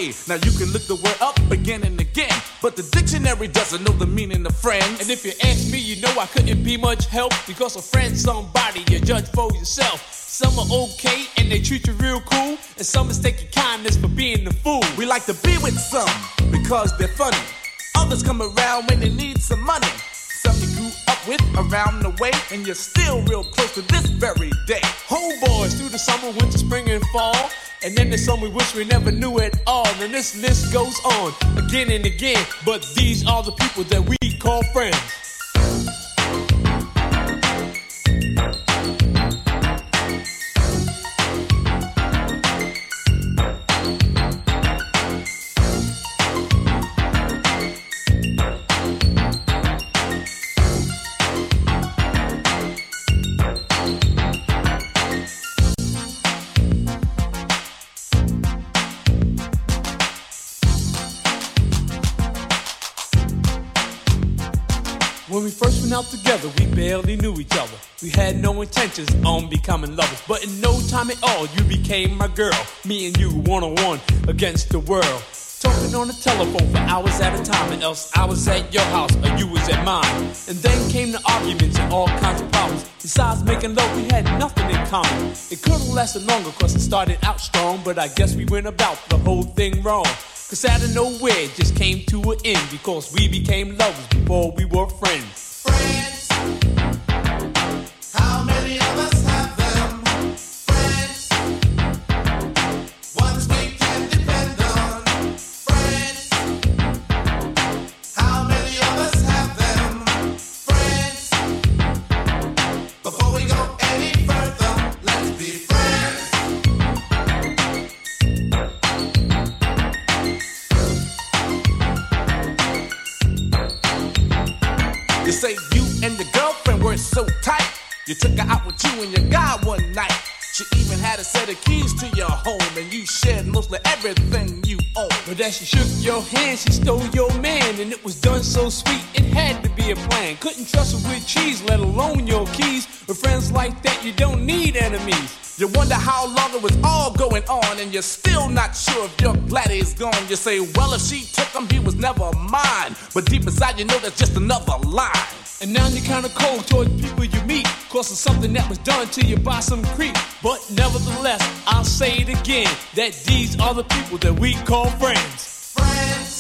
way. Now you can look the word up again and again, but the dictionary doesn't know the meaning of friends. And if you ask me, you know I couldn't be much help, because a friend's somebody you judge for yourself. Some are okay and they treat you real cool, and some mistake your kindness for being a fool. We like to be with some because they're funny. Others come around when they need some money. Some you grew up with around the way, and you're still real close to this very day. Homeboys through the summer, winter, spring, and fall. And then there's some we wish we never knew at all. And this list goes on again and again, but these are the people that we call friends. When we first went out together, we barely knew each other. We had no intentions on becoming lovers, but in no time at all, you became my girl. Me and you, one-on-one against the world. Talking on the telephone for hours at a time, and else I was at your house or you was at mine. And then came the arguments and all kinds of problems. Besides making love, we had nothing in common. It could have lasted longer, cause it started out strong, but I guess we went about the whole thing wrong. Cause out of nowhere it just came to an end, because we became lovers before we were friends. Friends, how many of us have them? Friends, ones we can depend on. Friends, how many of us have them? Friends, before we go any further, let's be friends. You say you and your girlfriend were so tight, you took her out with you and your guy one night. She even had a set of keys to your home, and you shared mostly everything you own. But as she shook your hand, she stole your man, and it was done so sweet, it had to be a plan. Couldn't trust her with cheese, let alone your keys. With friends like that, you don't need enemies. You wonder how long it was all going on, and you're still not sure if your glad he's gone. You say, well, if she took him, he was never mine. But deep inside, you know that's just another lie. And now you're kinda cold toward people you meet, cause of something that was done to you by some creep. But nevertheless, I'll say it again, that these are the people that we call friends. Friends,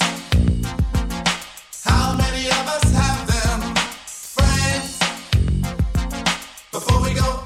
how many of us have them? Friends, before we go